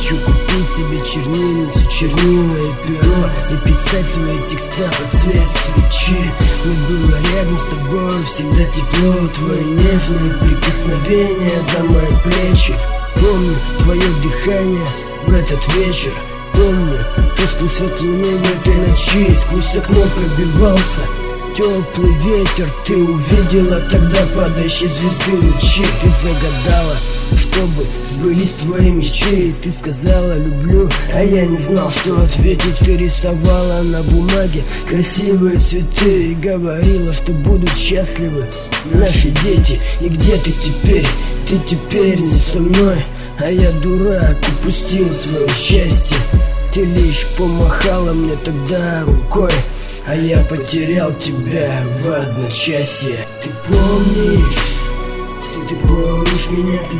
хочу купить себе чернильницу, чернила и перо, и писать свои текста под свет свечи. Мне было рядом с тобой всегда тепло, твои нежные прикосновения за мои плечи. Помню твое дыхание в этот вечер, помню тусклый свет луны в этой ночи. Сквозь окно пробивался теплый ветер, ты увидела тогда падающие звезды лучи. Ты загадала, чтобы сбылись твои мечты. Ты сказала люблю, а я не знал, что ответить. Ты рисовала на бумаге красивые цветы и говорила, что будут счастливы наши дети. И где ты теперь? Ты теперь не со мной, а я дурак, упустил свое счастье. Ты лишь помахала мне тогда рукой, а я потерял тебя в одночасье. Ты помнишь? Ты помнишь меня, ты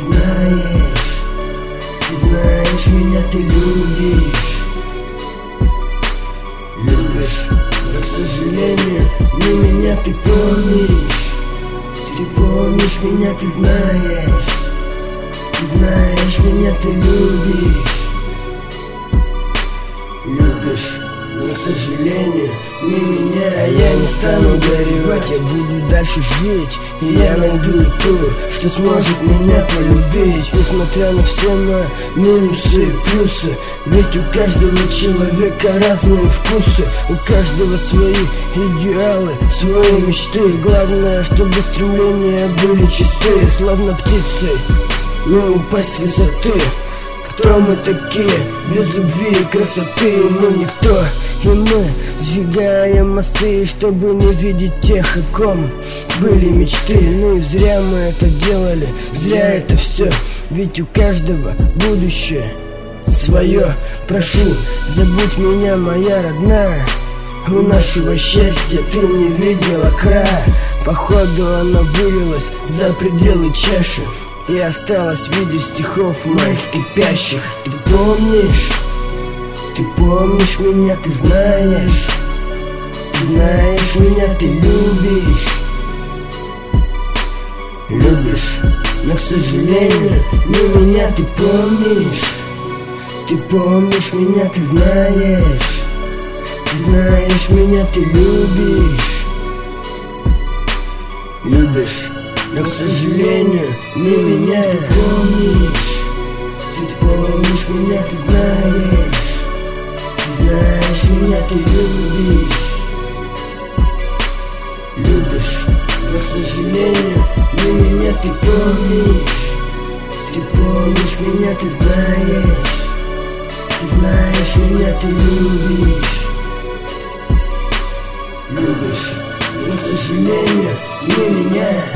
знаешь меня, ты любишь. Любишь, но, к сожалению, не меня ты помнишь. Ты помнишь меня, ты знаешь меня, ты любишь. Любишь, но, к сожалению, не меня. А я не стану горевать, я буду дальше жить. И я найду ту, что сможет меня полюбить. Несмотря на все мои минусы и плюсы, ведь у каждого человека разные вкусы, у каждого свои идеалы, свои мечты. Главное, чтобы стремления были чистые, словно птицей не упасть с высоты. Кто мы такие, без любви и красоты? Мы никто, и мы сжигаем мосты, чтобы не видеть тех, о ком были мечты. Ну и зря мы это делали, зря это все, ведь у каждого будущее свое. Прошу, забудь меня, моя родная, у нашего счастья ты не видела края. Походу она вылилась за пределы чаши и осталась в виде стихов моих кипящих. Ты помнишь меня, ты знаешь меня, ты любишь. Любишь, но, к сожалению, не меня ты помнишь. Ты помнишь меня, ты знаешь меня, ты любишь. Любишь, но, к сожалению, не меня ты помнишь. Ты помнишь меня, ты знаешь меня, ты любишь. Любишь, но, к сожалению, не меня ты помнишь. Ты помнишь меня, ты знаешь меня, ты любишь. Любишь, но, к сожалению, не меня.